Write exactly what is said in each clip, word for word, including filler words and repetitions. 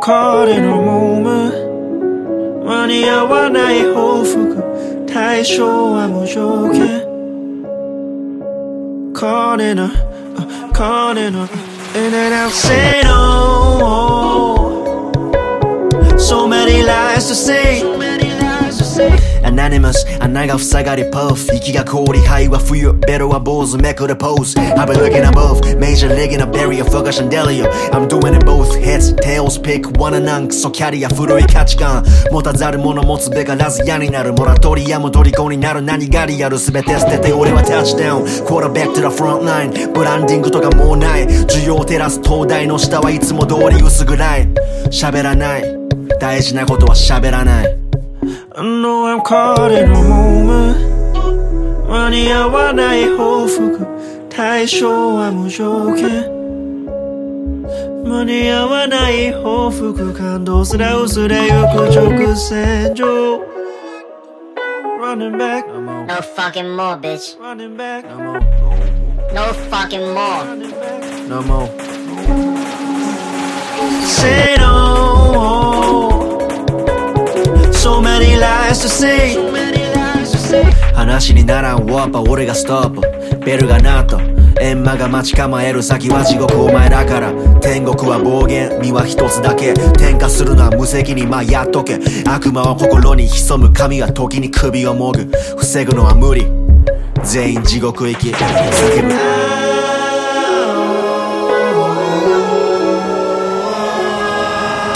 caught in a moment 間に合わない報復対象は無条件 Caught in a Caught in a And then I'll say no So many lies to say Anonymous 穴が塞がりパフ息が氷肺は冬ベロは坊主めくるポーズ I've been looking above Major league in a barrier fuck a chandelier I'm doing it both heads tails pick one なんクソキャリア古い価値観持たざる者持つべからず嫌になるモラトリアム虜になる何がリアル全て捨てて俺はタッチダウン Quarterback to the front line ブランディングとかもうない需要照らす灯台の下はいつも通り薄暗い喋らない大事なことは喋らない I know I'm caught in a moment 間に合わない報復対象は無条件間に合わない報復感動すら薄れゆく直線上 Running back No fucking more bitch Running back No more No fucking more No more Say no So many lies to say 話にならんワーパー俺がストップベルが鳴った閻魔が待ち構える先は地獄お前だから天国は暴言身は一つだけ転嫁するのは無責任まあやっとけ悪魔を心に潜む神は時に首をもぐ防ぐのは無理全員地獄行き叫ぶ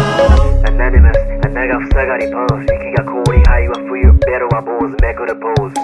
穴が塞がりパン息が氷肺は冬ベロは坊主めくるポーズ